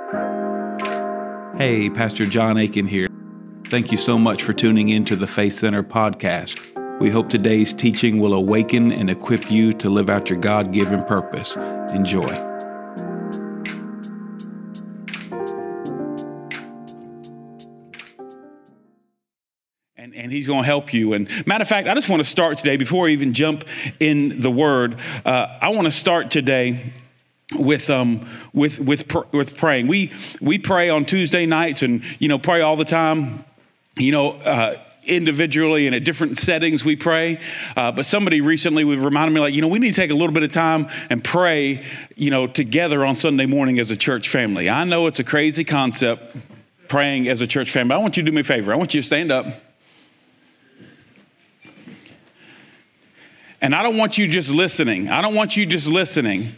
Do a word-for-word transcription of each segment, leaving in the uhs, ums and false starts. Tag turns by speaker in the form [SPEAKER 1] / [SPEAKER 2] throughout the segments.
[SPEAKER 1] Hey, Pastor John Aiken here. Thank you so much for tuning in to the Faith Center podcast. We hope today's teaching will awaken and equip you to live out your God-given purpose. Enjoy.
[SPEAKER 2] And, and he's going to help you. And matter of fact, I just want to start today, before we even jump in the word, uh, I want to start today with um with with pr- with praying. We we pray on Tuesday nights, and you know pray all the time. You know. Uh, individually and at different settings we pray. Uh, but somebody recently would remind me, like, you know, we need to take a little bit of time and pray, you know, together on Sunday morning as a church family. I know it's a crazy concept, praying as a church family. I want you to do me a favor. I want you to stand up. And I don't want you just listening. I don't want you just listening.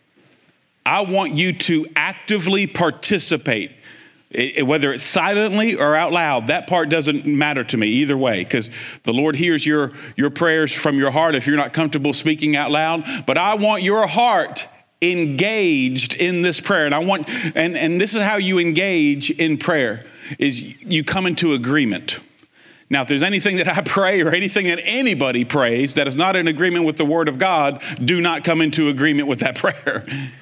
[SPEAKER 2] I want you to actively participate. It, whether it's silently or out loud, that part doesn't matter to me either way, because the Lord hears your, your prayers from your heart if you're not comfortable speaking out loud. But I want your heart engaged in this prayer. And I want, and, and this is how you engage in prayer, is you come into agreement. Now, if there's anything that I pray or anything that anybody prays that is not in agreement with the word of God, do not come into agreement with that prayer.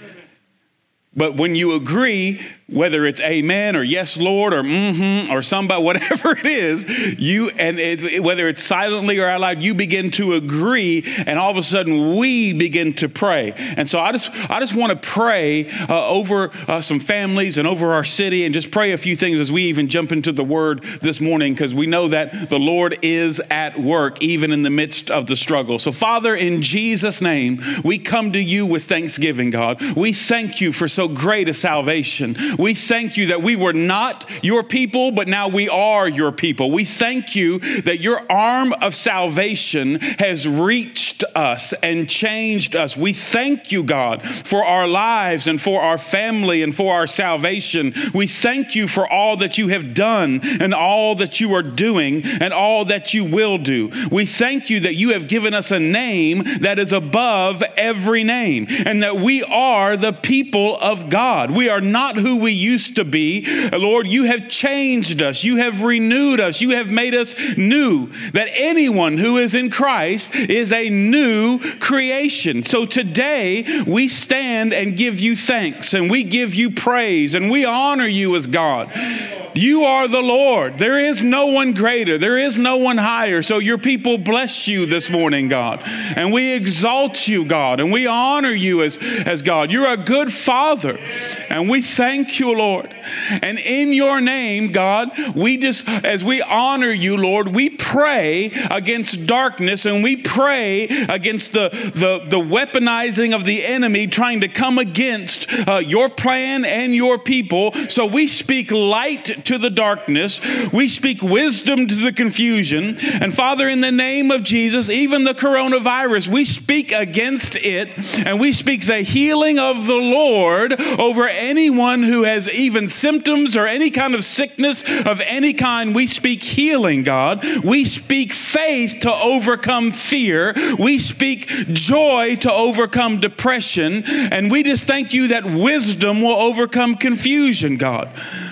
[SPEAKER 2] But when you agree, whether it's amen or yes, Lord, or mm-hmm, or somebody, whatever it is, you and it, whether it's silently or out loud, you begin to agree, and all of a sudden we begin to pray. And so I just, I just want to pray uh, over uh, some families and over our city, and just pray a few things as we even jump into the Word this morning, because we know that the Lord is at work even in the midst of the struggle. So, Father, in Jesus' name, we come to you with thanksgiving, God. We thank you for so great a salvation. We thank you that we were not your people, but now we are your people. We thank you that your arm of salvation has reached us and changed us. We thank you, God, for our lives and for our family and for our salvation. We thank you for all that you have done and all that you are doing and all that you will do. We thank you that you have given us a name that is above every name, and that we are the people of God. We are not who we used to be. Lord, you have changed us. You have renewed us. You have made us new. That anyone who is in Christ is a new creation. So today we stand and give you thanks, and we give you praise, and we honor you as God. You are the Lord. There is no one greater. There is no one higher. So your people bless you this morning, God. And we exalt you, God. And we honor you as, as God. You're a good Father. And we thank you, Lord. And in your name, God, we just, as we honor you, Lord, we pray against darkness, and we pray against the, the, the weaponizing of the enemy trying to come against uh, your plan and your people. So we speak light to the darkness. We speak wisdom to the confusion. And Father, in the name of Jesus, even the coronavirus, we speak against it, and we speak the healing of the Lord over anyone who has even symptoms or any kind of sickness of any kind. We speak healing, God. We speak faith to overcome fear. We speak joy to overcome depression. And we just thank you that wisdom will overcome confusion, God.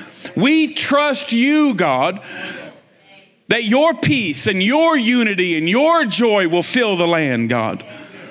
[SPEAKER 2] We trust you, God, that your peace and your unity and your joy will fill the land, God.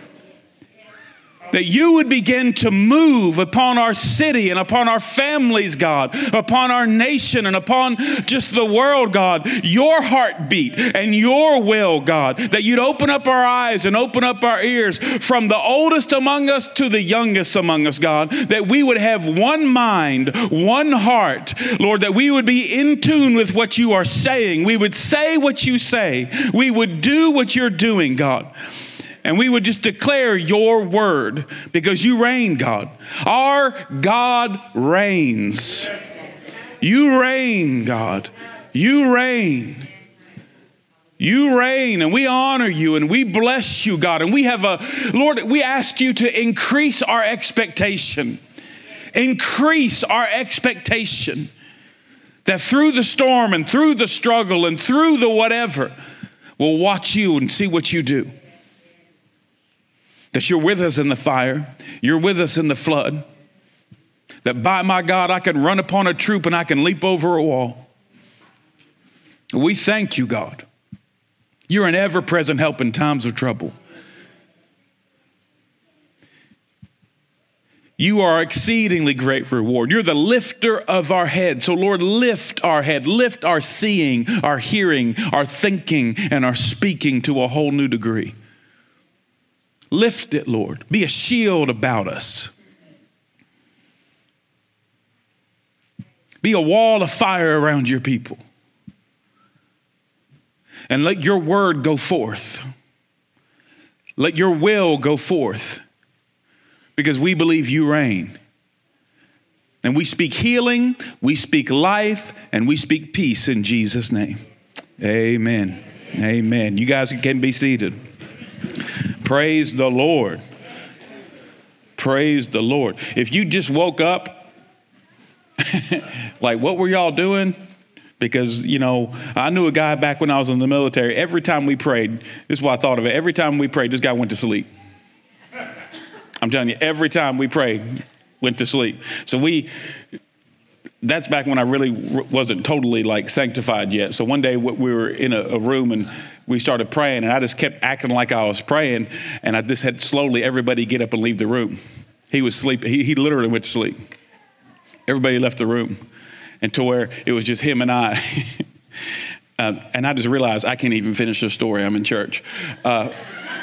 [SPEAKER 2] That you would begin to move upon our city and upon our families, God, upon our nation and upon just the world, God, your heartbeat and your will, God, that you'd open up our eyes and open up our ears from the oldest among us to the youngest among us, God, that we would have one mind, one heart, Lord, that we would be in tune with what you are saying. We would say what you say. We would do what you're doing, God. And we would just declare your word, because you reign, God. Our God reigns. You reign, God. You reign. You reign, and we honor you, and we bless you, God. And we have a, Lord, we ask you to increase our expectation. Increase our expectation that through the storm and through the struggle and through the whatever, we'll watch you and see what you do. That you're with us in the fire. You're with us in the flood. that by my God, I can run upon a troop and I can leap over a wall. We thank you, God. You're an ever-present help in times of trouble. You are exceedingly great reward. You're the lifter of our head. So Lord, lift our head, lift our seeing, our hearing, our thinking, and our speaking to a whole new degree. Lift it, Lord. Be a shield about us. Be a wall of fire around your people. And let your word go forth. Let your will go forth. Because we believe you reign. And we speak healing, we speak life, and we speak peace in Jesus' name. Amen. Amen. Amen. You guys can be seated. Praise the Lord. Praise the Lord. If you just woke up, like, what were y'all doing? Because, you know, I knew a guy back when I was in the military. Every time we prayed, this is what I thought of it. Every time we prayed, this guy went to sleep. I'm telling you, every time we prayed, went to sleep. So we, that's back when I really wasn't totally like sanctified yet. So one day we were in a, a room and we started praying, and I just kept acting like I was praying, and I just had slowly everybody get up and leave the room. He was sleeping. He, he literally went to sleep. Everybody left the room until where it was just him and I. uh, and I just realized I can't even finish the story. I'm in church. Uh,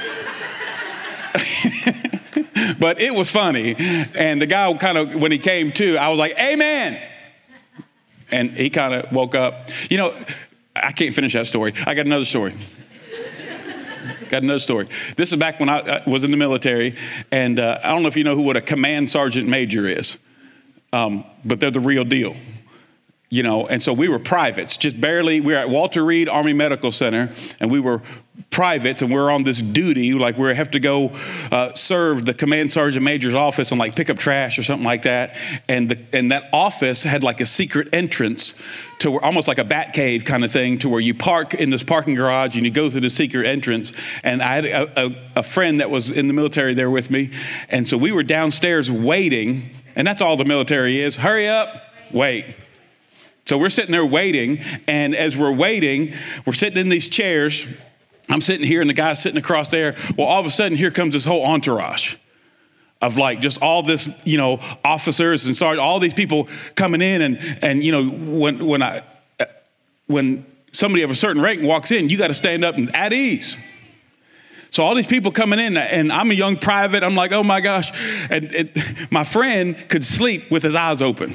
[SPEAKER 2] But it was funny. And the guy kind of, when he came to, I was like, amen. And he kind of woke up. You know, I can't finish that story. I got another story. Got another story. This is back when I was in the military. And uh, I don't know if you know who what a command sergeant major is. Um, but they're the real deal. You know, and so we were privates, just barely. We were at Walter Reed Army Medical Center, and we were privates, and we were on this duty, like we have to go uh, serve the command sergeant major's office and like pick up trash or something like that. And the and that office had like a secret entrance to where, almost like a bat cave kind of thing, to where you park in this parking garage and you go through the secret entrance. And I had a, a, a friend that was in the military there with me, and so we were downstairs waiting, and that's all the military is. Hurry up, wait. So we're sitting there waiting, and as we're waiting, we're sitting in these chairs. I'm sitting here, and the guy's sitting across there. Well, all of a sudden, here comes this whole entourage of like just all this, you know, officers and sergeants, all these people coming in, and and you know, when when I when somebody of a certain rank walks in, you got to stand up and at ease. So all these people coming in, and I'm a young private. I'm like, oh my gosh, and, and my friend could sleep with his eyes open.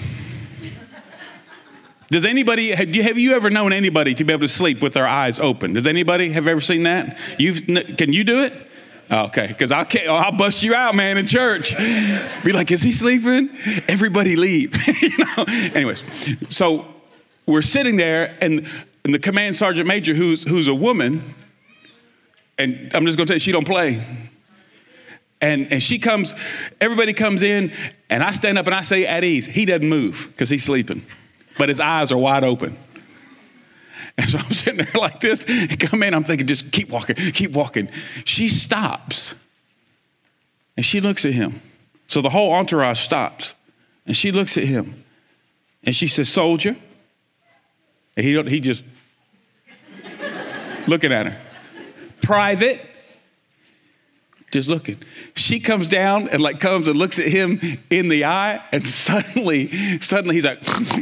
[SPEAKER 2] Does anybody, have you, have you ever known anybody to be able to sleep with their eyes open? Does anybody have ever seen that? You've, can you do it? Okay, because I'll, I'll bust you out, man, in church. Be like, is he sleeping? Everybody leave. You know? Anyways, so we're sitting there, and, and the command sergeant major, who's, who's a woman, and I'm just going to say she don't play. And, and she comes, everybody comes in, and I stand up and I say at ease. He doesn't move because he's sleeping. But his eyes are wide open. And so I'm sitting there like this. Come in, I'm thinking, just keep walking, keep walking. She stops. And she looks at him. So the whole entourage stops. And she looks at him. And she says, soldier. And he, he just looking at her. Private. Just looking. She comes down and like comes and looks at him in the eye, and suddenly, suddenly he's like,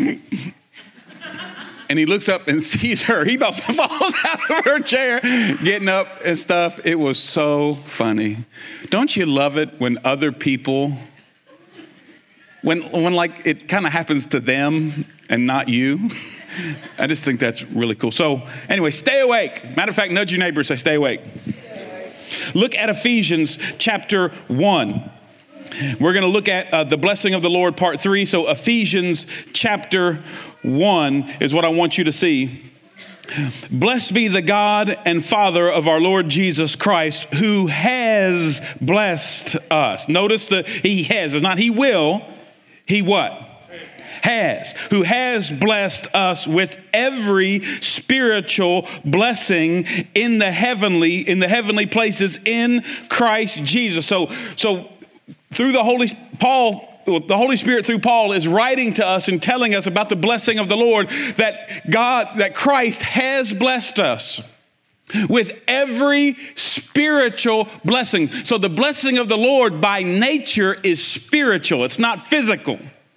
[SPEAKER 2] and he looks up and sees her. He about falls out of her chair, getting up and stuff. It was so funny. Don't you love it when other people, when when like it kind of happens to them and not you? I just think that's really cool. So anyway, stay awake. Matter of fact, nudge your neighbor, say, stay awake. Look at Ephesians chapter one. We're going to look at uh, the blessing of the Lord, part three. So Ephesians chapter one is what I want you to see. Blessed be the God and Father of our Lord Jesus Christ, who has blessed us. Notice that he has. It's not he will. He what? Has, who has blessed us with every spiritual blessing in the heavenly, in the heavenly places in Christ Jesus. So, so through the Holy, Paul the Holy Spirit through Paul is writing to us and telling us about the blessing of the Lord, that God, that Christ has blessed us with every spiritual blessing. So the blessing of the Lord by nature is spiritual. It's not physical.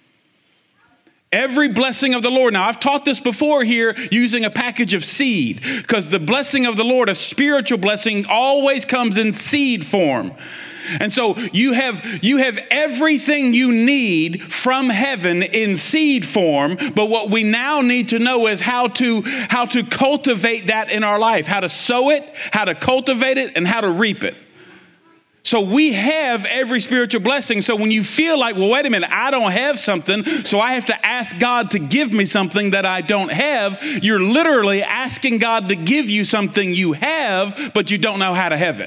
[SPEAKER 2] Every blessing of the Lord. Now, I've taught this before here using a package of seed, because the blessing of the Lord, a spiritual blessing, always comes in seed form. And so you have you have everything you need from heaven in seed form, but what we now need to know is how to how to cultivate that in our life, how to sow it, how to cultivate it, and how to reap it. So we have every spiritual blessing. So when you feel like, well, wait a minute, I don't have something, so I have to ask God to give me something that I don't have, you're literally asking God to give you something you have, but you don't know how to have it.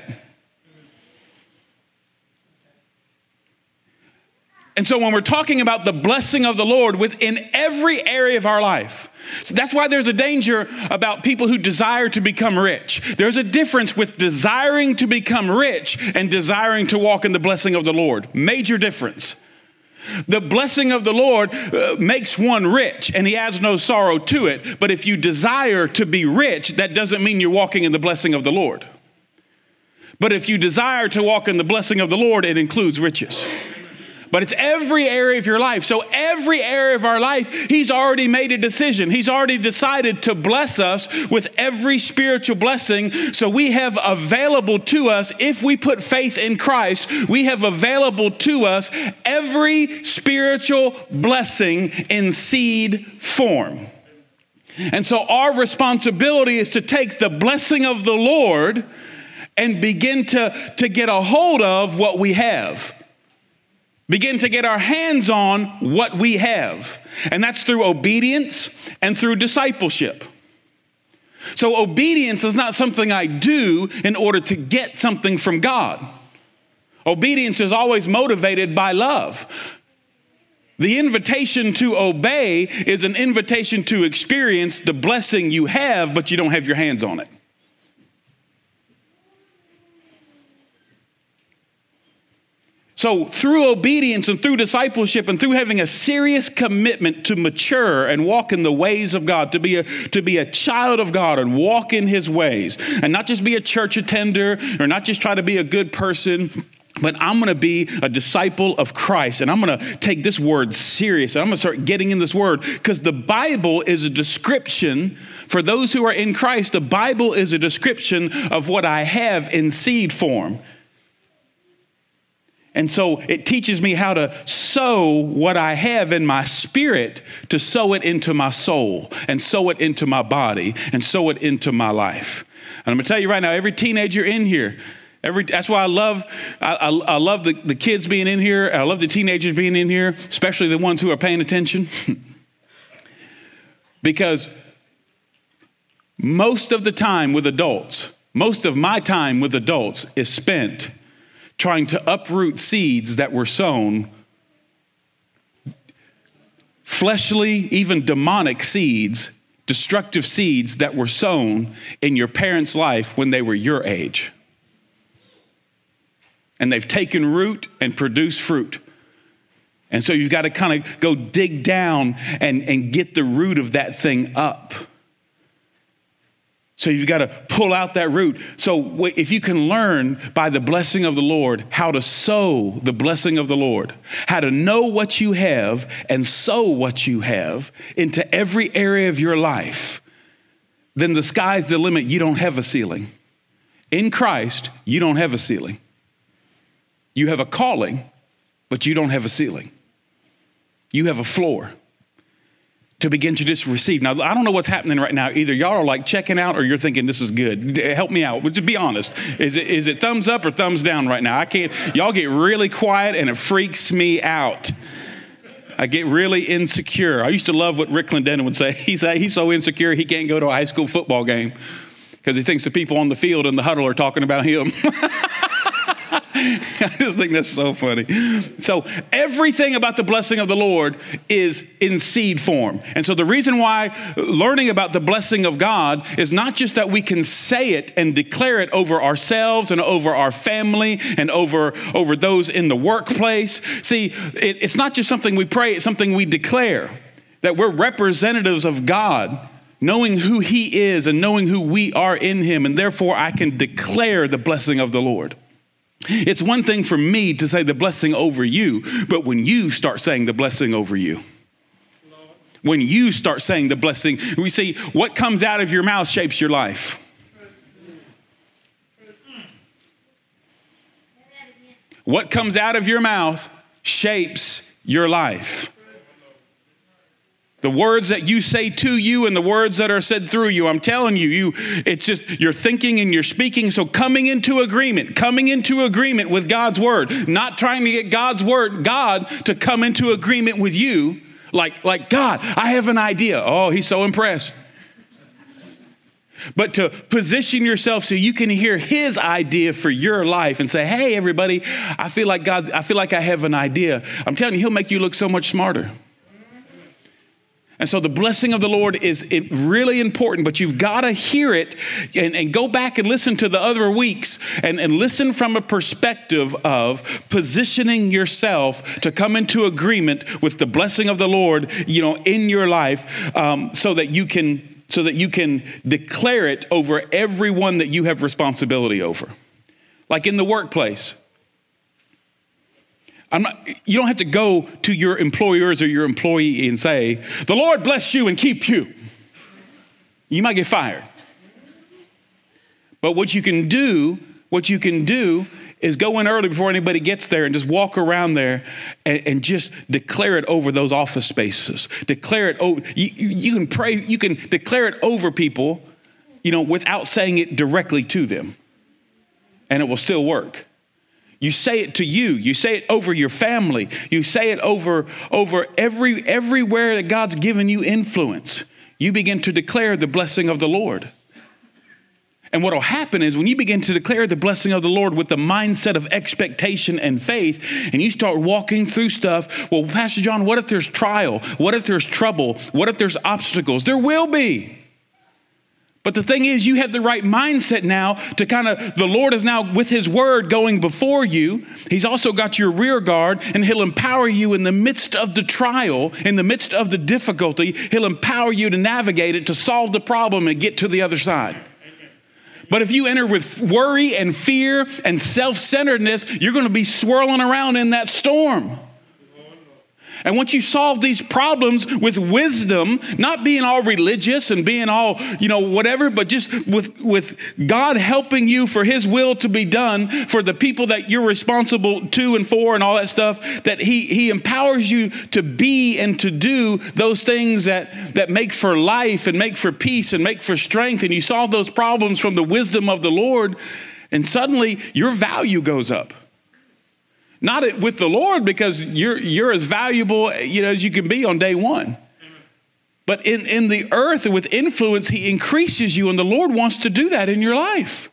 [SPEAKER 2] And so when we're talking about the blessing of the Lord within every area of our life, so that's why there's a danger about people who desire to become rich. There's a difference with desiring to become rich and desiring to walk in the blessing of the Lord. Major difference. The blessing of the Lord uh, makes one rich, and he has no sorrow to it. But if you desire to be rich, that doesn't mean you're walking in the blessing of the Lord. But if you desire to walk in the blessing of the Lord, it includes riches. But it's every area of your life. So every area of our life, he's already made a decision. He's already decided to bless us with every spiritual blessing. So we have available to us, if we put faith in Christ, we have available to us every spiritual blessing in seed form. And so our responsibility is to take the blessing of the Lord and begin to, to get a hold of what we have. Begin to get our hands on what we have. And that's through obedience and through discipleship. So obedience is not something I do in order to get something from God. Obedience is always motivated by love. The invitation to obey is an invitation to experience the blessing you have, but you don't have your hands on it. So through obedience and through discipleship and through having a serious commitment to mature and walk in the ways of God, to be a, to be a child of God and walk in his ways, and not just be a church attender or not just try to be a good person, but I'm going to be a disciple of Christ, and I'm going to take this word serious, and I'm going to start getting in this word, because the Bible is a description for those who are in Christ. The Bible is a description of what I have in seed form. And so it teaches me how to sow what I have in my spirit, to sow it into my soul and sow it into my body and sow it into my life. And I'm going to tell you right now, every teenager in here, every that's why I love I, I, I love the, the kids being in here. I love the teenagers being in here, especially the ones who are paying attention. Because most of the time with adults, most of my time with adults is spent trying to uproot seeds that were sown, fleshly, even demonic seeds, destructive seeds that were sown in your parents' life when they were your age. And they've taken root and produced fruit. And so you've got to kind of go dig down and, and get the root of that thing up. So you've got to pull out that root. So if you can learn by the blessing of the Lord how to sow the blessing of the Lord, how to know what you have and sow what you have into every area of your life, then the sky's the limit. You don't have a ceiling. In Christ, you don't have a ceiling. You have a calling, but you don't have a ceiling. You have a floor to begin to just receive. Now, I don't know what's happening right now. Either y'all are like checking out or you're thinking this is good. Help me out. Just be honest. Is it is it thumbs up or thumbs down right now? I can't. Y'all get really quiet and it freaks me out. I get really insecure. I used to love what Rick Clendenin would say. He's, he's so insecure he can't go to a high school football game because he thinks the people on the field in the huddle are talking about him. I just think that's so funny. So everything about the blessing of the Lord is in seed form. And so the reason why learning about the blessing of God is not just that we can say it and declare it over ourselves and over our family and over, over those in the workplace. See, it, it's not just something we pray, it's something we declare, that we're representatives of God, knowing who he is and knowing who we are in him. And therefore I can declare the blessing of the Lord. It's one thing for me to say the blessing over you, but when you start saying the blessing over you, when you start saying the blessing, we see what comes out of your mouth shapes your life. What comes out of your mouth shapes your life. The words that you say to you and the words that are said through you, I'm telling you, you, it's just you're thinking and you're speaking. So coming into agreement, coming into agreement with God's word, not trying to get God's word, God to come into agreement with you. Like, like God, I have an idea. Oh, he's so impressed. But to position yourself so you can hear his idea for your life and say, hey, everybody, I feel like God, I feel like I have an idea. I'm telling you, he'll make you look so much smarter. And so the blessing of the Lord is it really important, but you've got to hear it and, and go back and listen to the other weeks and, and listen from a perspective of positioning yourself to come into agreement with the blessing of the Lord, you know, in your life, um, so that you can so that you can declare it over everyone that you have responsibility over. Like in the workplace. I'm not, you don't have to go to your employers or your employee and say, the Lord bless you and keep you. You might get fired. But what you can do, what you can do is go in early before anybody gets there and just walk around there and, and just declare it over those office spaces. Declare it over. You, you, you can pray, you can declare it over people, you know, without saying it directly to them. And it will still work. You say it to you. You say it over your family. You say it over, over every, everywhere that God's given you influence. You begin to declare the blessing of the Lord. And what will happen is when you begin to declare the blessing of the Lord with the mindset of expectation and faith, and you start walking through stuff, well, Pastor John, what if there's trial? What if there's trouble? What if there's obstacles? There will be. But the thing is, you have the right mindset now to kind of, the Lord is now with his word going before you. He's also got your rear guard, and he'll empower you in the midst of the trial, in the midst of the difficulty. He'll empower you to navigate it, to solve the problem and get to the other side. But if you enter with worry and fear and self-centeredness, you're going to be swirling around in that storm. And once you solve these problems with wisdom, not being all religious and being all, you know, whatever, but just with, with God helping you for his will to be done for the people that you're responsible to and for and all that stuff, that he, he empowers you to be and to do those things that, that make for life and make for peace and make for strength. And you solve those problems from the wisdom of the Lord, and suddenly your value goes up. Not with the Lord, because you're you're as valuable, you know, as you can be on day one. But in, in the earth and with influence, he increases you, and the Lord wants to do that in your life.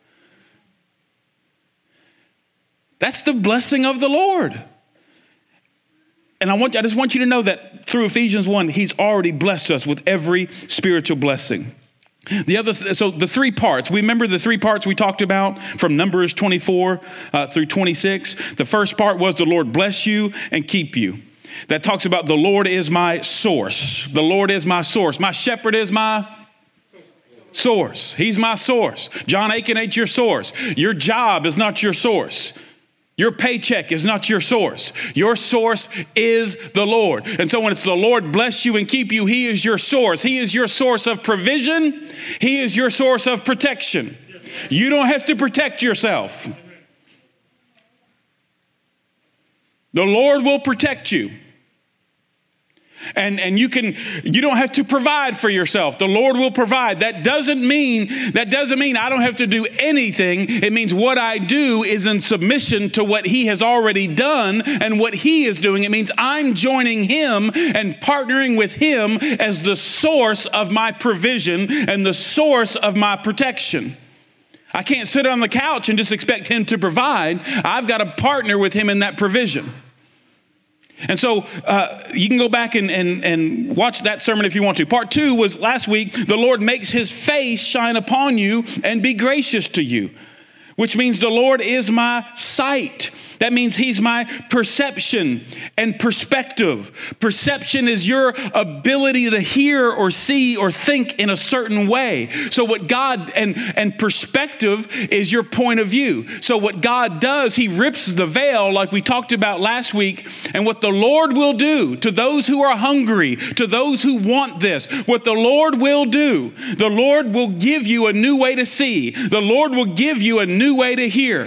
[SPEAKER 2] That's the blessing of the Lord. And I want I just want you to know that through Ephesians one, he's already blessed us with every spiritual blessing. The other, th- so the three parts, we remember the three parts we talked about from Numbers twenty-four uh, through twenty-six. The first part was the Lord bless you and keep you. That talks about the Lord is my source. The Lord is my source. My shepherd is my source. He's my source. John Aiken ain't your source. Your job is not your source. Your paycheck is not your source. Your source is the Lord. And so when it's the Lord bless you and keep you, he is your source. He is your source of provision. He is your source of protection. You don't have to protect yourself. The Lord will protect you. And, and you can, you don't have to provide for yourself. The Lord will provide. That doesn't mean, that doesn't mean I don't have to do anything. It means what I do is in submission to what he has already done and what he is doing. It means I'm joining him and partnering with him as the source of my provision and the source of my protection. I can't sit on the couch and just expect him to provide. I've got to partner with him in that provision. And so uh, you can go back and, and, and watch that sermon if you want to. Part two was last week, the Lord makes his face shine upon you and be gracious to you, which means the Lord is my sight. That means he's my perception and perspective. Perception is your ability to hear or see or think in a certain way. So what God, and, and perspective is your point of view. So what God does, he rips the veil like we talked about last week. And what the Lord will do to those who are hungry, to those who want this, what the Lord will do, the Lord will give you a new way to see. The Lord will give you a new way to hear.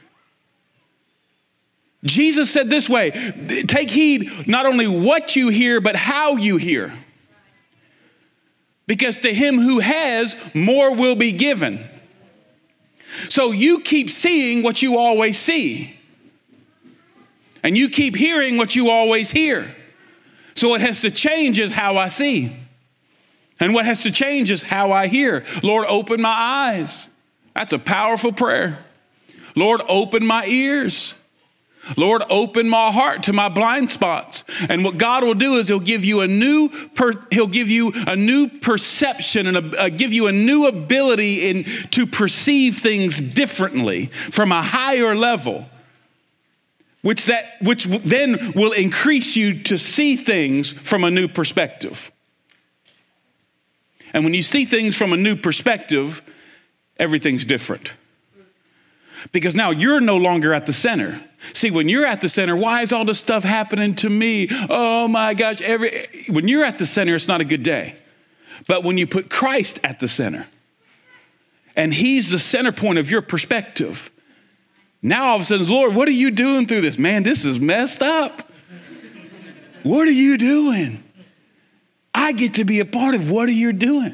[SPEAKER 2] Jesus said this way, take heed not only what you hear, but how you hear. Because to him who has, more will be given. So you keep seeing what you always see. And you keep hearing what you always hear. So what has to change is how I see. And what has to change is how I hear. Lord, open my eyes. That's a powerful prayer. Lord, open my ears. Lord, open my heart to my blind spots. And what God will do is he'll give you a new, per, he'll give you a new perception and a, uh, give you a new ability in, to perceive things differently from a higher level, which that, which then will increase you to see things from a new perspective. And when you see things from a new perspective, everything's different. Because now you're no longer at the center. See, when you're at the center, why is all this stuff happening to me? Oh my gosh, every when you're at the center, it's not a good day. But when you put Christ at the center, and he's the center point of your perspective, now all of a sudden, Lord, what are you doing through this? Man, this is messed up. What are you doing? I get to be a part of what are you doing?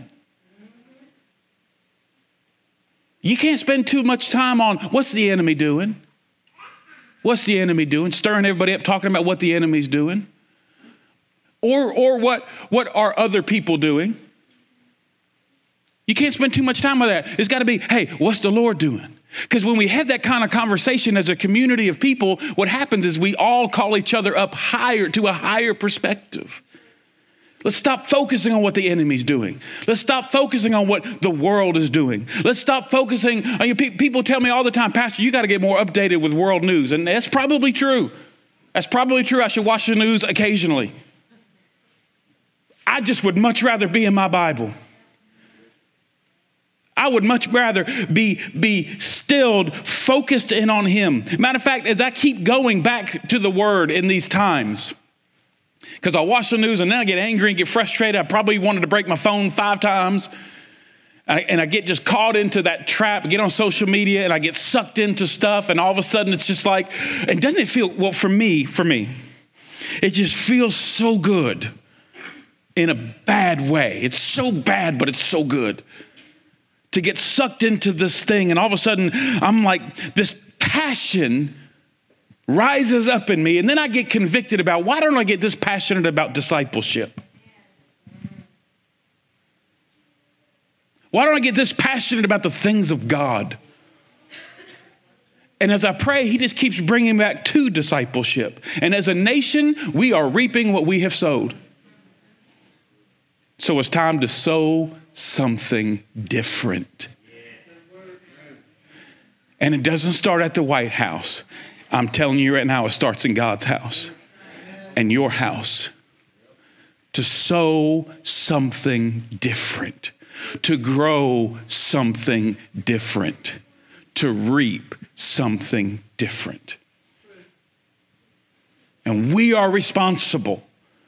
[SPEAKER 2] You can't spend too much time on what's the enemy doing? What's the enemy doing? Stirring everybody up, talking about what the enemy's doing. Or, or what, what are other people doing? You can't spend too much time on that. It's got to be, hey, what's the Lord doing? Because when we have that kind of conversation as a community of people, what happens is we all call each other up higher to a higher perspective. Let's stop focusing on what the enemy's doing. Let's stop focusing on what the world is doing. Let's stop focusing on you. People tell me all the time, Pastor, you got to get more updated with world news. And that's probably true. That's probably true. I should watch the news occasionally. I just would much rather be in my Bible. I would much rather be, be stilled, focused in on him. Matter of fact, as I keep going back to the word in these times, because I watch the news and then I get angry and get frustrated. I probably wanted to break my phone five times. And I, and I get just caught into that trap, get on social media and I get sucked into stuff. And all of a sudden it's just like, and doesn't it feel, well, for me, for me, it just feels so good in a bad way. It's so bad, but it's so good to get sucked into this thing. And all of a sudden I'm like, this passion rises up in me, and then I get convicted about why don't I get this passionate about discipleship? Why don't I get this passionate about the things of God? And as I pray, he just keeps bringing back to discipleship. And as a nation, we are reaping what we have sowed. So it's time to sow something different. And it doesn't start at the White House. I'm telling you right now, it starts in God's house and your house. To sow something different, to grow something different, to reap something different. And we are responsible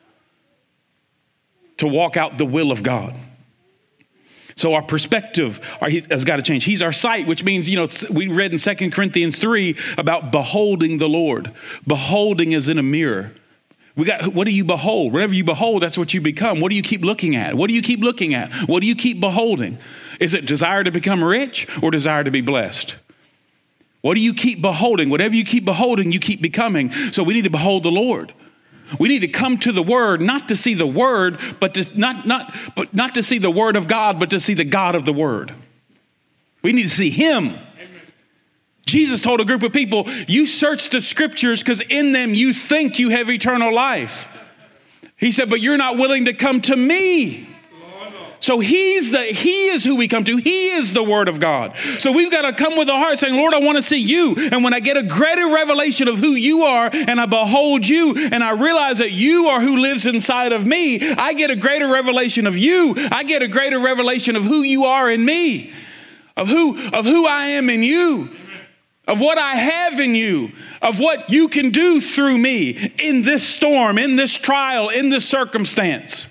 [SPEAKER 2] to walk out the will of God. So our perspective has got to change. He's our sight, which means, you know, we read in Second Corinthians three about beholding the Lord. Beholding is in a mirror. We got, what do you behold? Whatever you behold, that's what you become. What do you keep looking at? What do you keep looking at? What do you keep beholding? Is it desire to become rich or desire to be blessed? What do you keep beholding? Whatever you keep beholding, you keep becoming. So we need to behold the Lord. We need to come to the word, not to see the word, but to not, not, but not to see the word of God, but to see the God of the word. We need to see him. Amen. Jesus told a group of people, you search the scriptures because in them you think you have eternal life. He said, but you're not willing to come to me. So he's the, he is who we come to. He is the word of God. So we've got to come with a heart saying, Lord, I want to see you. And when I get a greater revelation of who you are and I behold you and I realize that you are who lives inside of me, I get a greater revelation of you. I get a greater revelation of who you are in me, of who, of who I am in you, of what I have in you, of what you can do through me in this storm, in this trial, in this circumstance.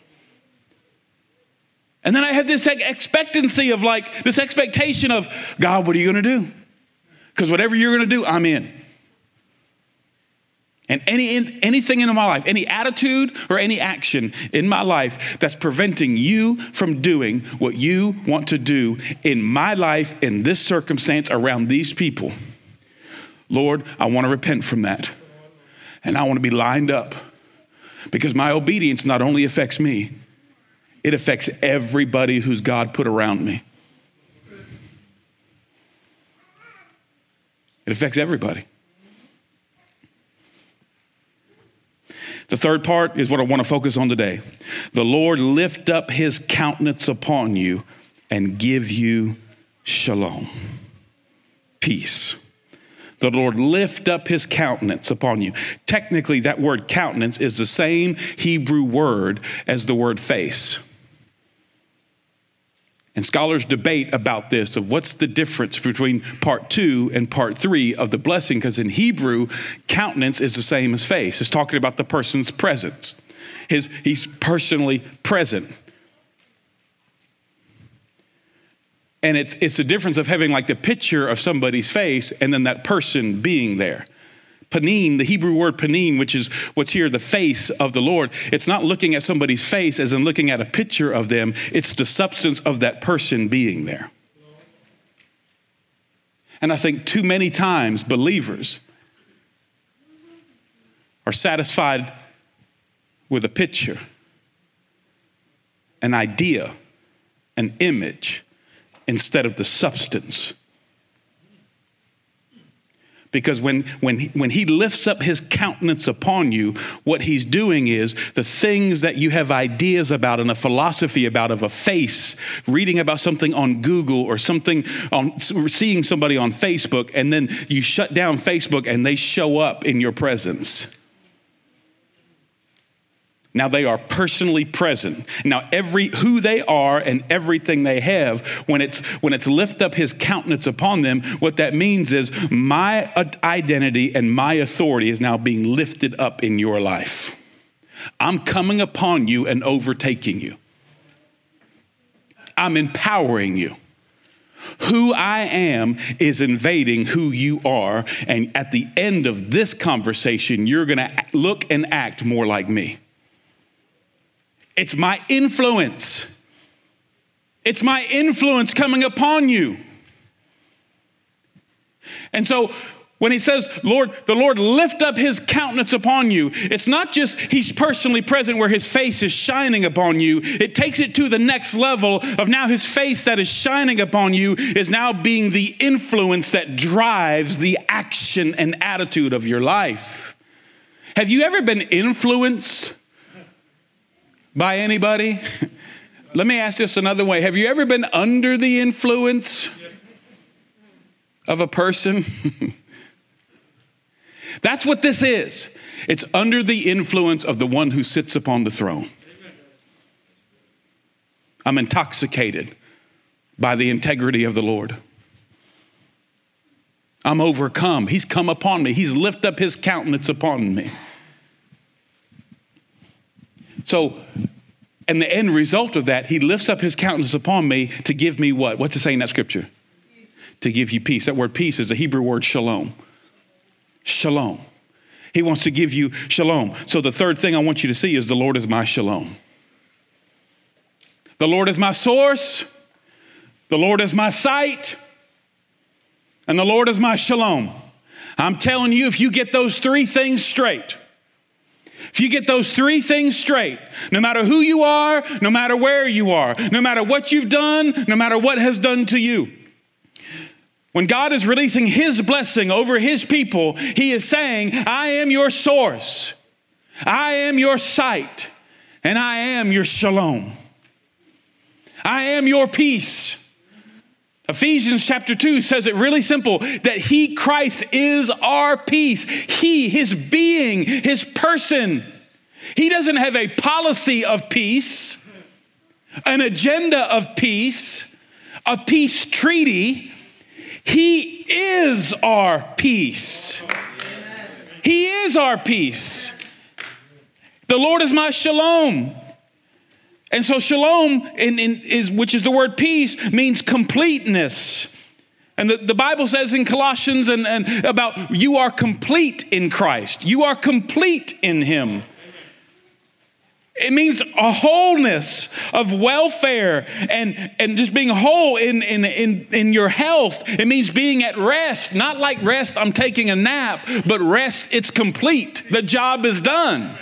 [SPEAKER 2] And then I had this expectancy of like, this expectation of, God, what are you going to do? Because whatever you're going to do, I'm in. And any anything in my life, any attitude or any action in my life that's preventing you from doing what you want to do in my life, in this circumstance, around these people, Lord, I want to repent from that. And I want to be lined up because my obedience not only affects me, it affects everybody who's God put around me. It affects everybody. The third part is what I want to focus on today. The Lord lift up his countenance upon you and give you shalom, peace. The Lord lift up his countenance upon you. Technically, that word countenance is the same Hebrew word as the word face. And scholars debate about this, of what's the difference between part two and part three of the blessing, because in Hebrew, countenance is the same as face. It's talking about the person's presence. His, he's personally present. And it's, it's the difference of having like the picture of somebody's face and then that person being there. Panin, the Hebrew word panin, which is what's here, the face of the Lord. It's not looking at somebody's face as in looking at a picture of them. It's the substance of that person being there. And I think too many times believers are satisfied with a picture, an idea, an image, instead of the substance. Because when, when, he, when he lifts up his countenance upon you, what he's doing is the things that you have ideas about and a philosophy about of a face, reading about something on Google or something on seeing somebody on Facebook, and then you shut down Facebook and they show up in your presence. Now they are personally present. Now every who they are and everything they have, when it's when it's lift up his countenance upon them, what that means is my identity and my authority is now being lifted up in your life. I'm coming upon you and overtaking you. I'm empowering you. Who I am is invading who you are. And at the end of this conversation, you're going to look and act more like me. It's my influence. It's my influence coming upon you. And so when he says, Lord, the Lord lift up his countenance upon you, it's not just he's personally present where his face is shining upon you. It takes it to the next level of now his face that is shining upon you is now being the influence that drives the action and attitude of your life. Have you ever been influenced by anybody? Let me ask this another way. Have you ever been under the influence of a person? That's what this is. It's under the influence of the one who sits upon the throne. I'm intoxicated by the integrity of the Lord. I'm overcome. He's come upon me. He's lifted up his countenance upon me. So, and the end result of that, he lifts up his countenance upon me to give me what? What's it saying in that scripture? To give you peace. That word peace is the Hebrew word shalom. Shalom. He wants to give you shalom. So the third thing I want you to see is the Lord is my shalom. The Lord is my source. The Lord is my sight. And the Lord is my shalom. I'm telling you, if you get those three things straight, if you get those three things straight, no matter who you are, no matter where you are, no matter what you've done, no matter what has done to you, When God is releasing his blessing over his people, he is saying, I am your source. I am your sight. And I am your shalom. I am your peace. Ephesians chapter two says it really simple, that he, Christ, is our peace. He, his being, his person. He doesn't have a policy of peace, an agenda of peace, a peace treaty. He is our peace. He is our peace. The Lord is my shalom. And so shalom, in, in, is, which is the word peace, means completeness. And the, the Bible says in Colossians and, and about you are complete in Christ. You are complete in him. It means a wholeness of welfare and, and just being whole in, in, in, in your health. It means being at rest, not like rest, I'm taking a nap, but rest, it's complete. The job is done.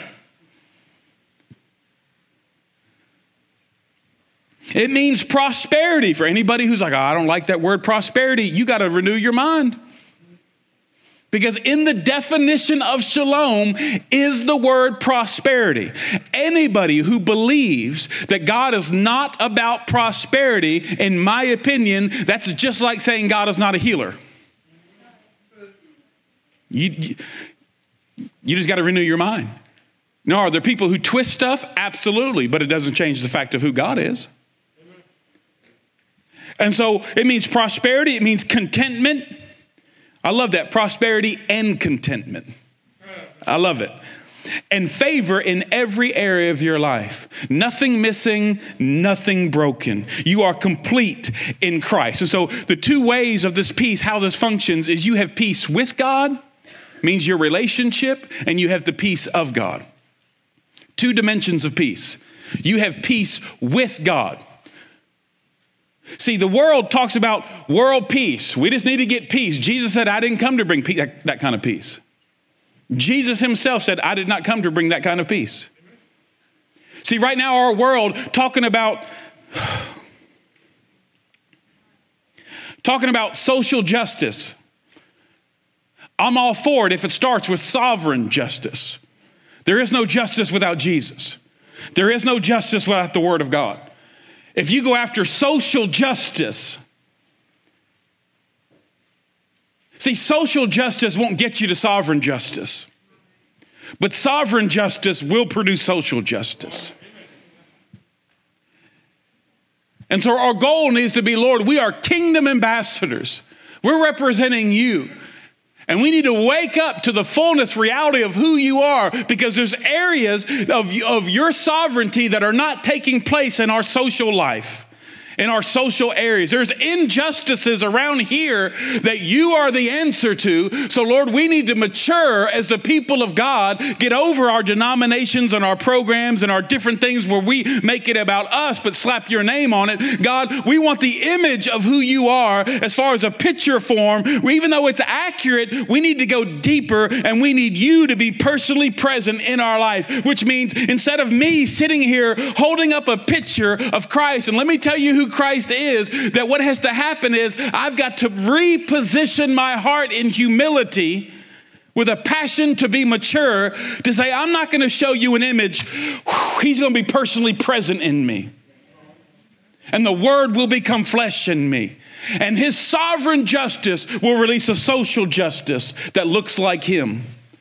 [SPEAKER 2] It means prosperity. For anybody who's like, oh, I don't like that word prosperity, you got to renew your mind. Because in the definition of shalom is the word prosperity. Anybody who believes that God is not about prosperity, in my opinion, that's just like saying God is not a healer. You, you, you just got to renew your mind. Now, are there people who twist stuff? Absolutely, but it doesn't change the fact of who God is. And so it means prosperity. It means contentment. I love that. Prosperity and contentment. I love it. And favor in every area of your life. Nothing missing, nothing broken. You are complete in Christ. And so the two ways of this peace, how this functions, is you have peace with God, means your relationship, and you have the peace of God. Two dimensions of peace. You have peace with God. See, the world talks about world peace. We just need to get peace. Jesus said, I didn't come to bring peace, that, that kind of peace. Jesus himself said, I did not come to bring that kind of peace. See, right now our world talking about, talking about social justice. I'm all for it if it starts with sovereign justice. There is no justice without Jesus. There is no justice without the word of God. If you go after social justice, see, social justice won't get you to sovereign justice, but sovereign justice will produce social justice. And so our goal needs to be, Lord, we are kingdom ambassadors. We're representing you. And we need to wake up to the fullness reality of who you are, because there's areas of, of your sovereignty that are not taking place in our social life, in our social areas. There's injustices around here that you are the answer to. So Lord, we need to mature as the people of God, get over our denominations and our programs and our different things where we make it about us, but slap your name on it. God, we want the image of who you are as far as a picture form. Even though it's accurate, we need to go deeper, and we need you to be personally present in our life, which means instead of me sitting here holding up a picture of Christ, and let me tell you who Christ is, that what has to happen is I've got to reposition my heart in humility with a passion to be mature, to say, I'm not going to show you an image. He's going to be personally present in me. And the word will become flesh in me. And his sovereign justice will release a social justice that looks like him.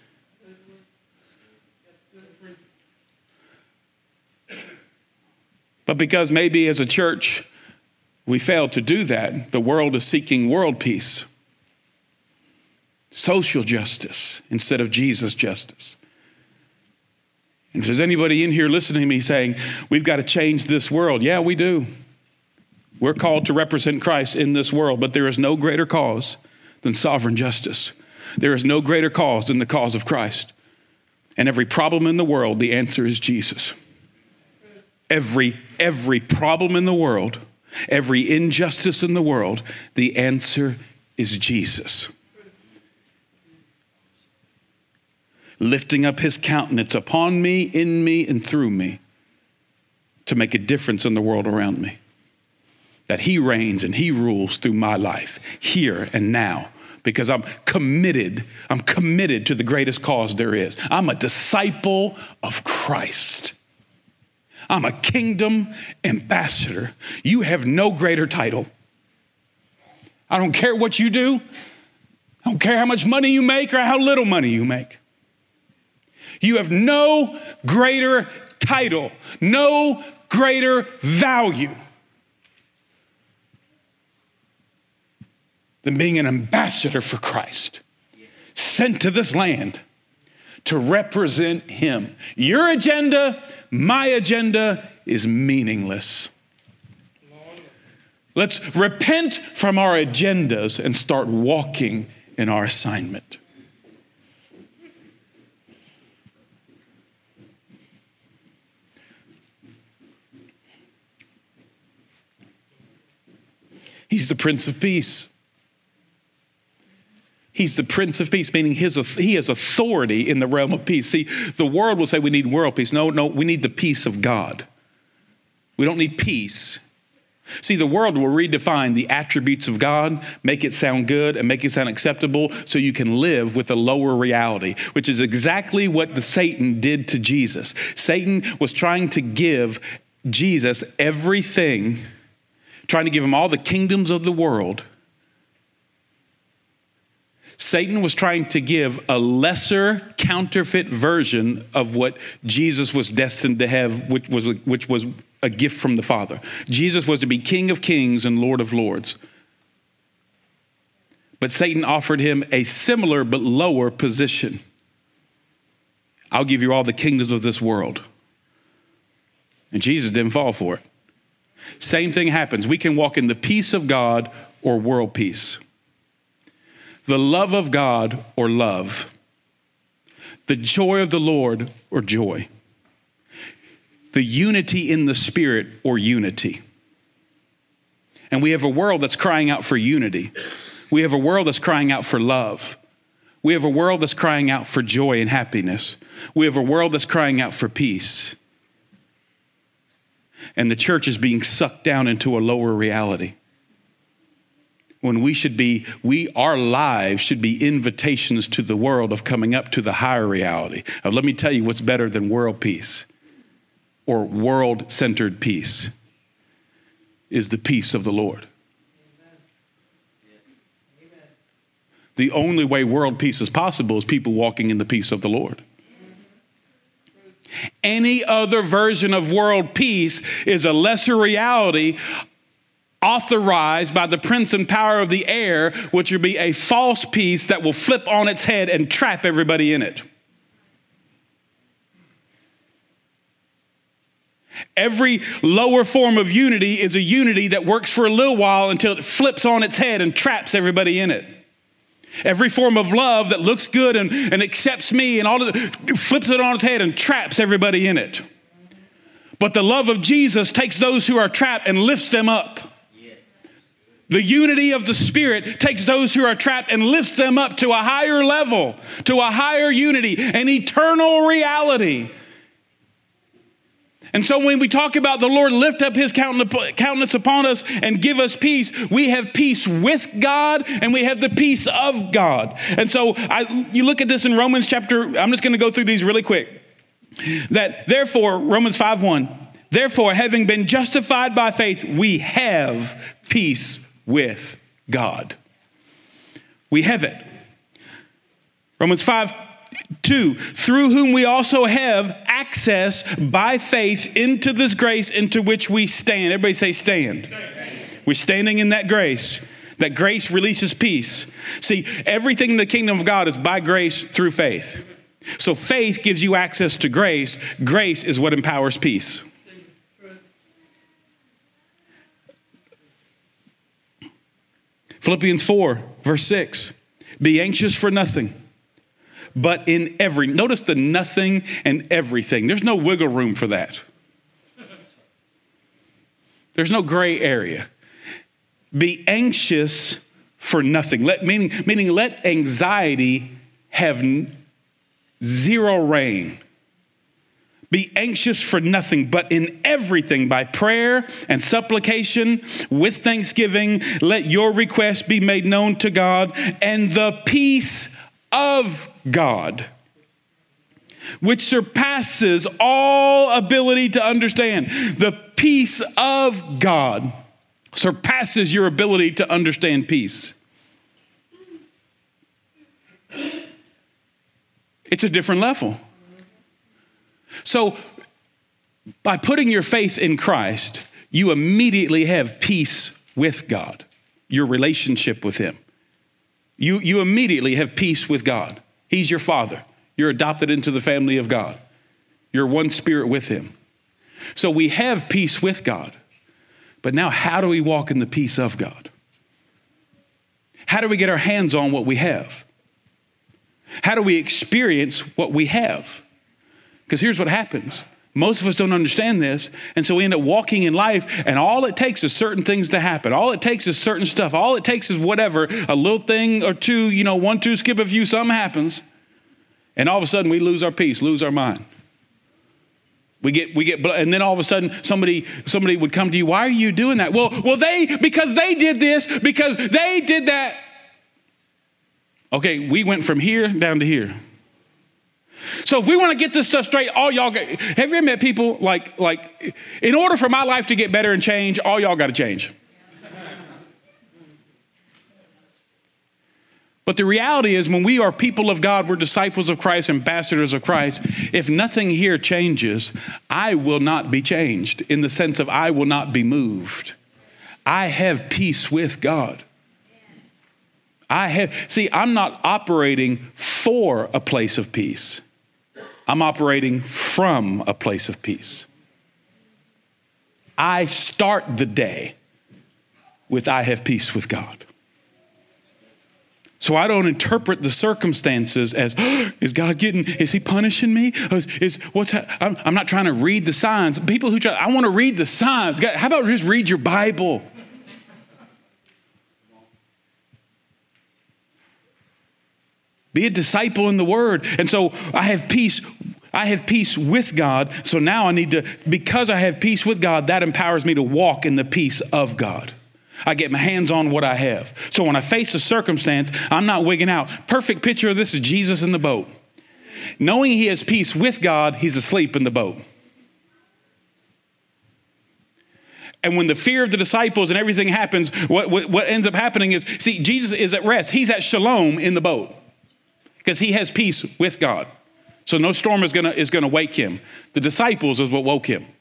[SPEAKER 2] But because maybe as a church, we fail to do that, the world is seeking world peace, social justice instead of Jesus' justice. And if there's anybody in here listening to me saying, we've got to change this world, yeah, we do. We're called to represent Christ in this world, but there is no greater cause than sovereign justice. There is no greater cause than the cause of Christ. And every problem in the world, the answer is Jesus. Every, every problem in the world, every injustice in the world, the answer is Jesus. Lifting up his countenance upon me, in me, and through me to make a difference in the world around me. that he reigns and he rules through my life here and now, because I'm committed. I'm committed to the greatest cause there is. I'm a disciple of Christ. I'm a kingdom ambassador. You have no greater title. I don't care what you do. I don't care how much money you make or how little money you make. You have no greater title, no greater value than being an ambassador for Christ, sent to this land to represent him. Your agenda, my agenda is meaningless. Let's repent from our agendas and start walking in our assignment. He's the Prince of Peace. He's the Prince of Peace, meaning his, he has authority in the realm of peace. See, the world will say we need world peace. No, no, we need the peace of God. We don't need peace. See, the world will redefine the attributes of God, make it sound good and make it sound acceptable so you can live with a lower reality, which is exactly what the Satan did to Jesus. Satan was trying to give Jesus everything, trying to give him all the kingdoms of the world. Satan was trying to give a lesser counterfeit version of what Jesus was destined to have, which was, which was a gift from the Father. Jesus was to be King of Kings and Lord of Lords. But Satan offered him a similar but lower position. I'll give you all the kingdoms of this world. And Jesus didn't fall for it. Same thing happens. We can walk in the peace of God or world peace. The love of God or love. The joy of the Lord or joy. The unity in the Spirit or unity. And we have a world that's crying out for unity. We have a world that's crying out for love. We have a world that's crying out for joy and happiness. We have a world that's crying out for peace. And the church is being sucked down into a lower reality. When we should be, we, our lives should be invitations to the world of coming up to the higher reality. Now, let me tell you what's better than world peace or world-centered peace is the peace of the Lord. Amen. The only way world peace is possible is people walking in the peace of the Lord. Any other version of world peace is a lesser reality authorized by the prince and power of the air, which will be a false peace that will flip on its head and trap everybody in it. Every lower form of unity is a unity that works for a little while until it flips on its head and traps everybody in it. Every form of love that looks good and, and accepts me and all of the, flips it on its head and traps everybody in it. But the love of Jesus takes those who are trapped and lifts them up. The unity of the Spirit takes those who are trapped and lifts them up to a higher level, to a higher unity, an eternal reality. And so when we talk about the Lord lift up his countenance upon us and give us peace, we have peace with God and we have the peace of God. And so I, you look at this in Romans chapter, I'm just going to go through these really quick. That therefore, Romans five one, therefore having been justified by faith, we have peace with God. We have it. Romans five two, through whom we also have access by faith into this grace into which we stand. Everybody say stand. Stand. We're standing in that grace. That grace releases peace. See, everything in the kingdom of God is by grace through faith. So faith gives you access to grace. Grace is what empowers peace. Philippians four, verse six, be anxious for nothing, but in every, notice the nothing and everything. There's no wiggle room for that. There's no gray area. Be anxious for nothing. Let, meaning, meaning let anxiety have n- zero reign. Be anxious for nothing, but in everything by prayer and supplication with thanksgiving, let your requests be made known to God, and the peace of God, which surpasses all ability to understand. The peace of God surpasses your ability to understand peace. It's a different level. So by putting your faith in Christ, you immediately have peace with God, your relationship with him. You, you immediately have peace with God. He's your Father. You're adopted into the family of God. You're one spirit with him. So we have peace with God. But now how do we walk in the peace of God? How do we get our hands on what we have? How do we experience what we have? Because here's what happens. Most of us don't understand this. And so we end up walking in life, and all it takes is certain things to happen. All it takes is certain stuff. All it takes is whatever, a little thing or two, you know, one, two, skip a few, something happens. And all of a sudden we lose our peace, lose our mind. We get, we get, and then all of a sudden somebody, somebody would come to you. Why are you doing that? Well, well, they, because they did this, because they did that. Okay, we went from here down to here. So if we want to get this stuff straight, all y'all got, have you ever met people like, like, in order for my life to get better and change, all y'all got to change. But the reality is when we are people of God, we're disciples of Christ, ambassadors of Christ. If nothing here changes, I will not be changed in the sense of I will not be moved. I have peace with God. I have, see, I'm not operating for a place of peace. I'm operating from a place of peace. I start the day with I have peace with God. So I don't interpret the circumstances as, oh, is God getting, is he punishing me? Is, is what's, ha- I'm, I'm not trying to read the signs. People who try, I want to read the signs. God, how about just read your Bible? Be a disciple in the word. And so I have peace. I have peace with God. So now I need to, because I have peace with God, that empowers me to walk in the peace of God. I get my hands on what I have. So when I face a circumstance, I'm not wigging out. Perfect picture of this is Jesus in the boat. Knowing he has peace with God, he's asleep in the boat. And when the fear of the disciples and everything happens, what, what, what ends up happening is, see, Jesus is at rest. He's at shalom in the boat because he has peace with God. So no storm is gonna is gonna wake him. The disciples is what woke him.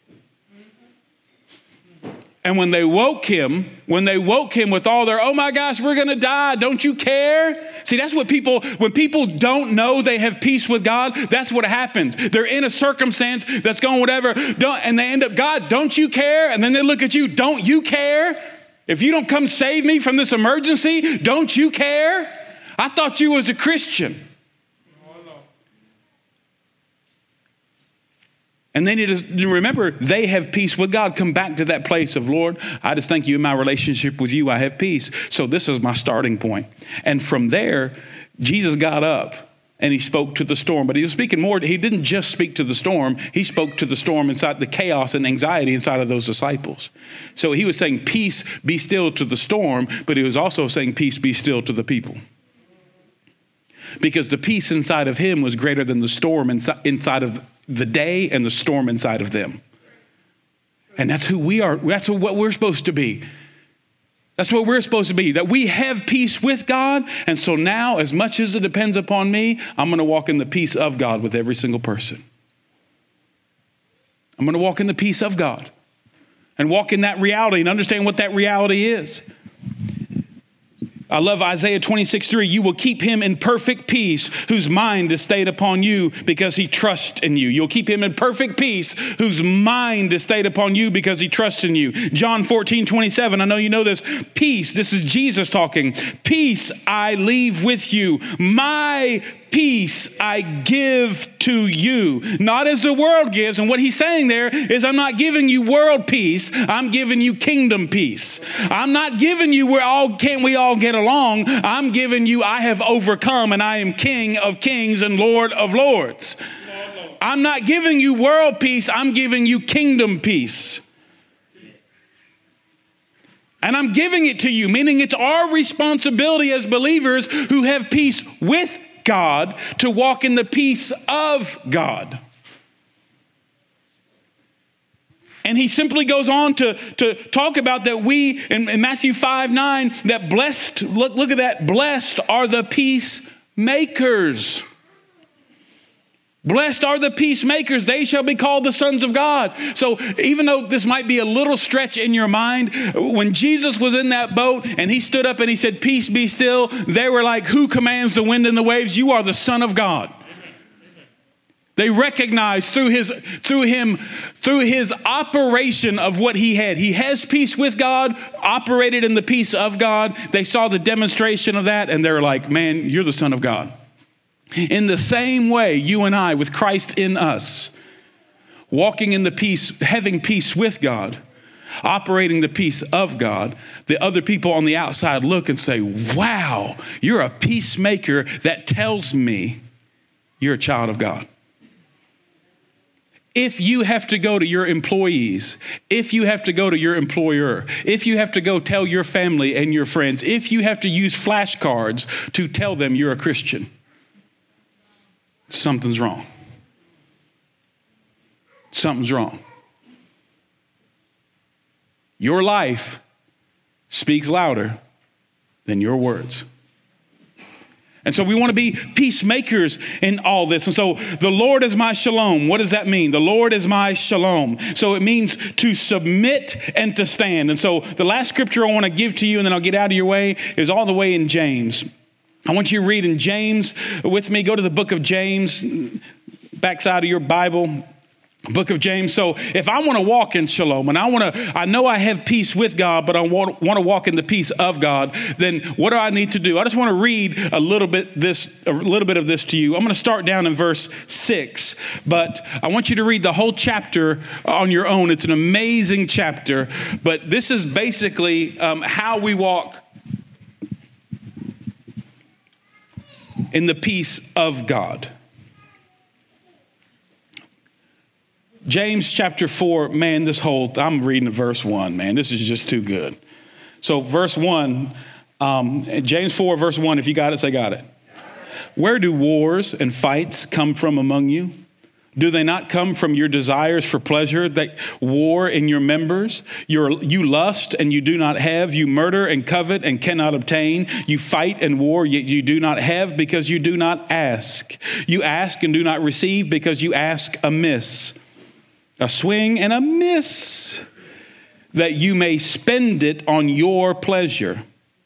[SPEAKER 2] And when they woke him, when they woke him with all their, oh my gosh, we're going to die. Don't you care? See, that's what people, when people don't know they have peace with God, that's what happens. They're in a circumstance that's going whatever, don't, and they end up, God, don't you care? And then they look at you, don't you care? If you don't come save me from this emergency, don't you care? I thought you was a Christian. And they need to remember they have peace with God. Come back to that place of, Lord, I just thank you in my relationship with you, I have peace. So this is my starting point. And from there, Jesus got up and he spoke to the storm. But he was speaking more. He didn't just speak to the storm. He spoke to the storm inside the chaos and anxiety inside of those disciples. So he was saying, peace, be still to the storm. But he was also saying, peace, be still to the people. Because the peace inside of him was greater than the storm inside of the day and the storm inside of them. And that's who we are. That's what we're supposed to be. That's what we're supposed to be, that we have peace with God. And so now, as much as it depends upon me, I'm going to walk in the peace of God with every single person. I'm going to walk in the peace of God and walk in that reality and understand what that reality is. I love Isaiah twenty-six three. You will keep him in perfect peace whose mind is stayed upon you because he trusts in you. You'll keep him in perfect peace whose mind is stayed upon you because he trusts in you. John fourteen twenty-seven. I know you know this. Peace. This is Jesus talking. Peace I leave with you. My peace I give to you, not as the world gives. And what he's saying there is, I'm not giving you world peace. I'm giving you kingdom peace. I'm not giving you where all can't we all get along. I'm giving you, I have overcome and I am King of kings and Lord of lords. I'm not giving you world peace, I'm giving you kingdom peace. And I'm giving it to you, meaning it's our responsibility as believers who have peace with God to walk in the peace of God. And he simply goes on to, to talk about that we, in, in Matthew five nine, that blessed, look, look at that, blessed are the peacemakers. Blessed are the peacemakers, they shall be called the sons of God. So even though this might be a little stretch in your mind, when Jesus was in that boat and he stood up and he said, peace be still, they were like, who commands the wind and the waves? You are the Son of God. They recognized through his, through him, through his operation of what he had. He has peace with God, operated in the peace of God. They saw the demonstration of that and they're like, man, you're the Son of God. In the same way, you and I, with Christ in us, walking in the peace, having peace with God, operating the peace of God, the other people on the outside look and say, wow, you're a peacemaker. That tells me you're a child of God. If you have to go to your employees, if you have to go to your employer, if you have to go tell your family and your friends, if you have to use flashcards to tell them you're a Christian, something's wrong. Something's wrong. Your life speaks louder than your words. And so we want to be peacemakers in all this. And so the Lord is my shalom. What does that mean? The Lord is my shalom. So it means to submit and to stand. And so the last scripture I want to give to you, and then I'll get out of your way, is all the way in James. I want you to read in James with me. Go to the book of James, backside of your Bible, book of James. So if I want to walk in shalom and I want to, I know I have peace with God, but I want, want to walk in the peace of God, then what do I need to do? I just want to read a little bit this, a little bit of this to you. I'm going to start down in verse six, but I want you to read the whole chapter on your own. It's an amazing chapter, but this is basically um, how we walk in the peace of God. James chapter four, man, this whole, I'm reading verse one, man, this is just too good. So verse one, um, James four, verse one, if you got it, say got it. Where do wars and fights come from among you? Do they not come from your desires for pleasure that war in your members? You're, you lust and you do not have. You murder and covet and cannot obtain. You fight and war, yet you do not have because you do not ask. You ask and do not receive because you ask amiss. A swing and a miss, that you may spend it on your pleasure.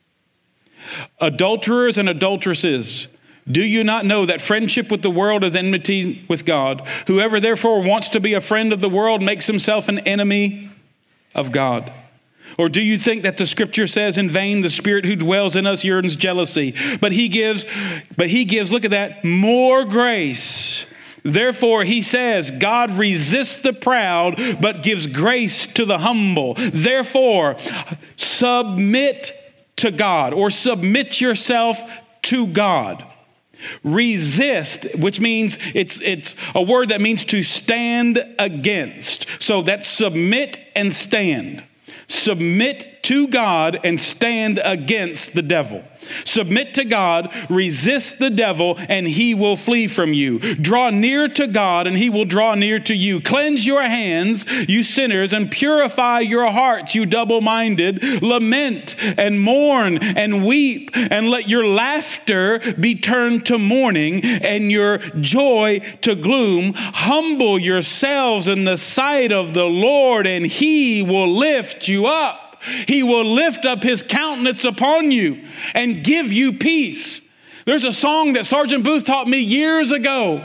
[SPEAKER 2] Adulterers and adulteresses, do you not know that friendship with the world is enmity with God? Whoever therefore wants to be a friend of the world makes himself an enemy of God. Or do you think that the scripture says in vain, the Spirit who dwells in us yearns jealousy? But he gives, but he gives, look at that, more grace. Therefore, he says, God resists the proud, but gives grace to the humble. Therefore, submit to God, or submit yourself to God. Resist, which means it's it's a word that means to stand against. So that's submit and stand. Submit to God and stand against the devil. Submit to God, resist the devil, and he will flee from you. Draw near to God, and he will draw near to you. Cleanse your hands, you sinners, and purify your hearts, you double-minded. Lament and mourn and weep, and let your laughter be turned to mourning, and your joy to gloom. Humble yourselves in the sight of the Lord, and he will lift you up. He will lift up his countenance upon you and give you peace. There's a song that Sergeant Booth taught me years ago.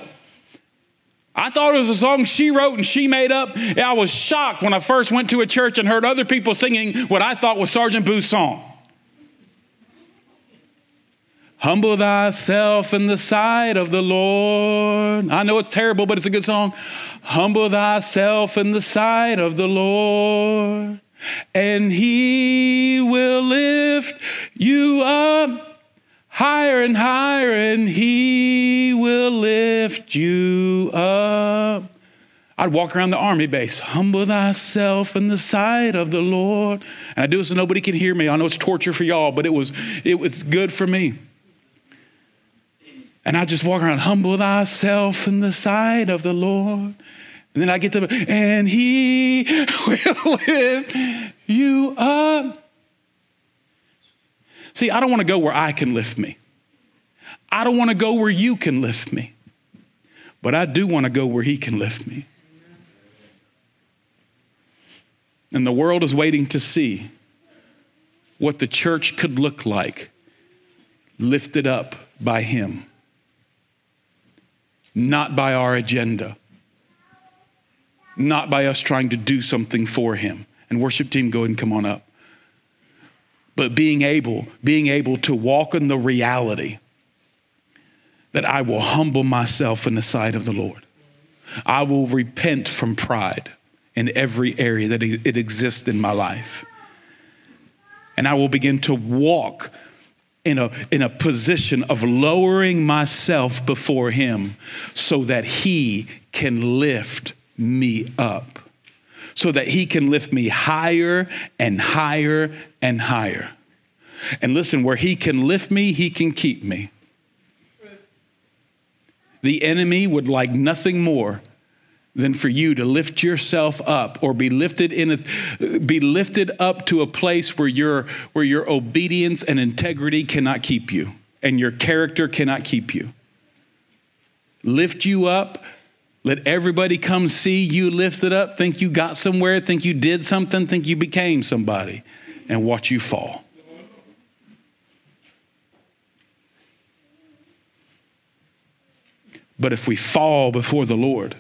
[SPEAKER 2] I thought it was a song she wrote and she made up. I was shocked when I first went to a church and heard other people singing what I thought was Sergeant Booth's song. Humble thyself in the sight of the Lord. I know it's terrible, but it's a good song. Humble thyself in the sight of the Lord, and he will lift you up higher and higher, and he will lift you up. I'd walk around the army base, humble thyself in the sight of the Lord. And I do it so nobody can hear me. I know it's torture for y'all, but it was, it was good for me. And I just walk around, humble thyself in the sight of the Lord. And then I get to, and he will lift you up. See, I don't want to go where I can lift me. I don't want to go where you can lift me. But I do want to go where he can lift me. And the world is waiting to see what the church could look like lifted up by him. Not by our agenda. Not by us trying to do something for him. And worship team, go ahead and come on up. But being able, being able to walk in the reality that I will humble myself in the sight of the Lord. I will repent from pride in every area that it exists in my life. And I will begin to walk in a, in a position of lowering myself before him so that he can lift me up. So that he can lift me higher and higher and higher. And listen, where he can lift me, he can keep me. The enemy would like nothing more than for you to lift yourself up or be lifted in a, be lifted up to a place where your where your obedience and integrity cannot keep you and your character cannot keep you. Lift you up. Let everybody come see you lifted up, think you got somewhere, think you did something, think you became somebody, and watch you fall. But if we fall before the Lord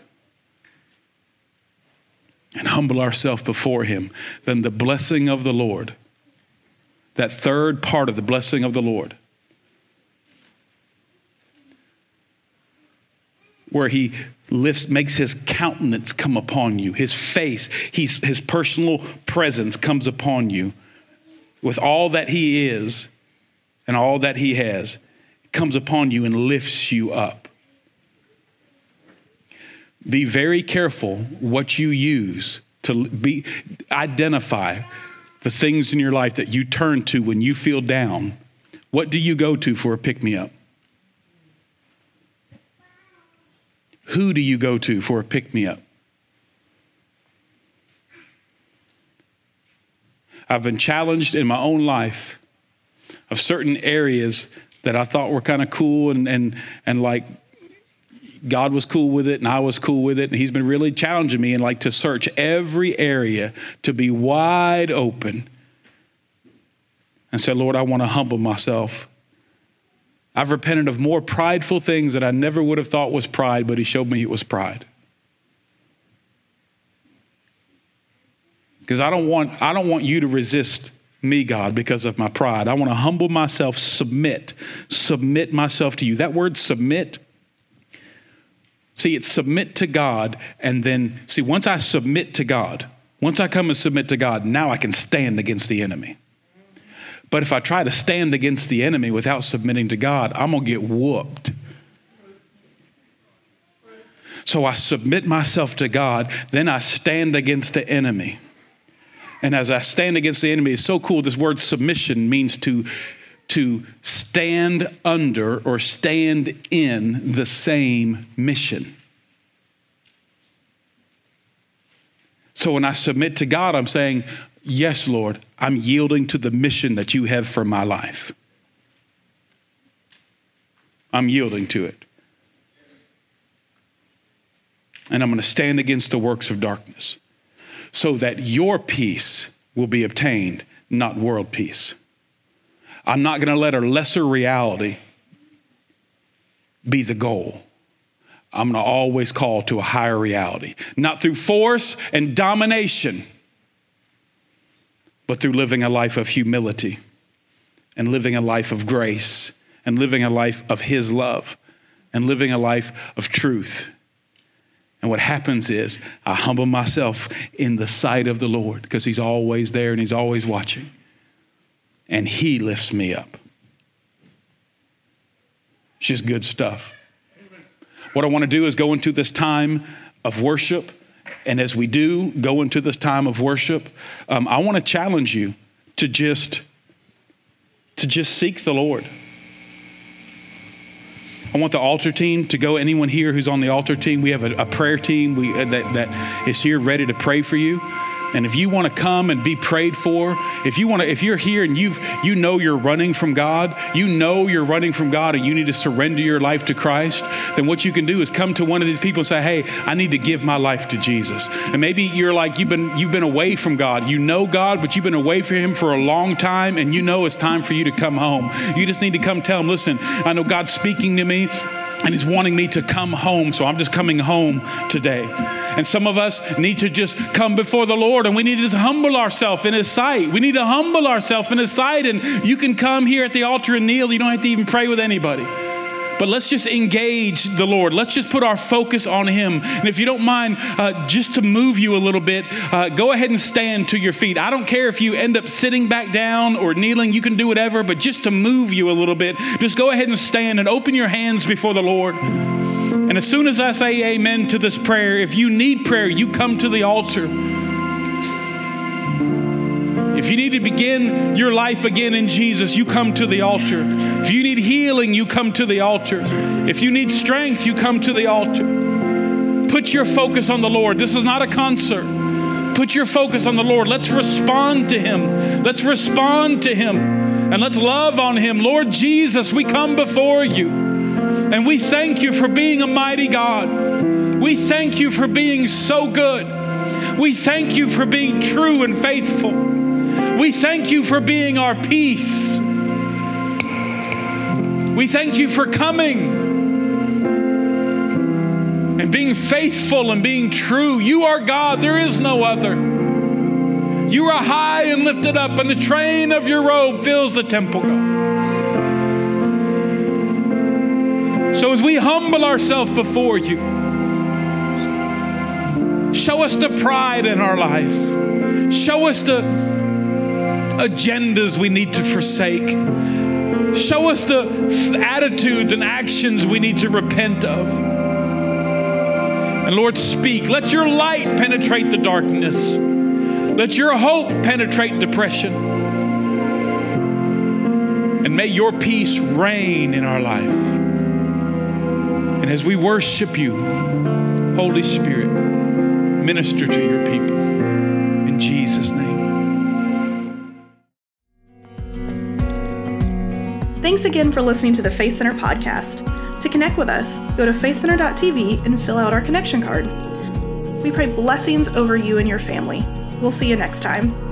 [SPEAKER 2] and humble ourselves before him, then the blessing of the Lord, that third part of the blessing of the Lord, where he lifts, makes his countenance come upon you, his face, he's, his personal presence comes upon you with all that he is and all that he has, comes upon you and lifts you up. Be very careful what you use to be, identify the things in your life that you turn to when you feel down. What do you go to for a pick-me-up? Who do you go to for a pick-me-up? I've been challenged in my own life of certain areas that I thought were kind of cool and, and, and like God was cool with it and I was cool with it. And he's been really challenging me and like to search every area to be wide open and say, Lord, I want to humble myself. I've repented of more prideful things that I never would have thought was pride, but he showed me it was pride. Because I don't want, I don't want you to resist me, God, because of my pride. I want to humble myself, submit, submit myself to you. That word submit, see, it's submit to God. And then, see, once I submit to God, once I come and submit to God, now I can stand against the enemy. But if I try to stand against the enemy without submitting to God, I'm going to get whooped. So I submit myself to God, then I stand against the enemy. And as I stand against the enemy, it's so cool. This word submission means to, to stand under or stand in the same mission. So when I submit to God, I'm saying, yes, Lord, I'm yielding to the mission that you have for my life. I'm yielding to it. And I'm going to stand against the works of darkness so that your peace will be obtained, not world peace. I'm not going to let a lesser reality be the goal. I'm going to always call to a higher reality, not through force and domination, but through living a life of humility and living a life of grace and living a life of his love and living a life of truth. And what happens is I humble myself in the sight of the Lord because he's always there and he's always watching. And he lifts me up. It's just good stuff. What I want to do is go into this time of worship And as we do go into this time of worship, um, I want to challenge you to just, to just seek the Lord. I want the altar team to go. Anyone here who's on the altar team, we have a, a prayer team we, uh, that, that is here ready to pray for you. And if you want to come and be prayed for, if you want to, if you're here and you've, you know you're running from God, you know you're running from God and you need to surrender your life to Christ, then what you can do is come to one of these people and say, hey, I need to give my life to Jesus. And maybe you're like, you've been, you've been away from God. You know God, but you've been away from him for a long time and you know it's time for you to come home. You just need to come tell him, listen, I know God's speaking to me and he's wanting me to come home. So I'm just coming home today. And some of us need to just come before the Lord and we need to just humble ourselves in his sight. We need to humble ourselves in his sight. And you can come here at the altar and kneel. You don't have to even pray with anybody. But let's just engage the Lord. Let's just put our focus on him. And if you don't mind, uh, just to move you a little bit, uh, go ahead and stand to your feet. I don't care if you end up sitting back down or kneeling. You can do whatever. But just to move you a little bit, just go ahead and stand and open your hands before the Lord. And as soon as I say amen to this prayer, if you need prayer, you come to the altar. If you need to begin your life again in Jesus, you come to the altar. If you need healing, you come to the altar. If you need strength, you come to the altar. Put your focus on the Lord. This is not a concert. Put your focus on the Lord. Let's respond to him. Let's respond to him. And let's love on him. Lord Jesus, we come before you. And we thank you for being a mighty God. We thank you for being so good. We thank you for being true and faithful. We thank you for being our peace. We thank you for coming and being faithful and being true. You are God. There is no other. You are high and lifted up, and the train of your robe fills the temple, God. So as we humble ourselves before you, show us the pride in our life. Show us the agendas we need to forsake. Show us the attitudes and actions we need to repent of. And Lord, speak. Let your light penetrate the darkness. Let your hope penetrate depression. And may your peace reign in our life. And as we worship you, Holy Spirit, minister to your people. In Jesus' name.
[SPEAKER 3] Thanks again for listening to the Faith Center podcast. To connect with us, go to faith center dot t v and fill out our connection card. We pray blessings over you and your family. We'll see you next time.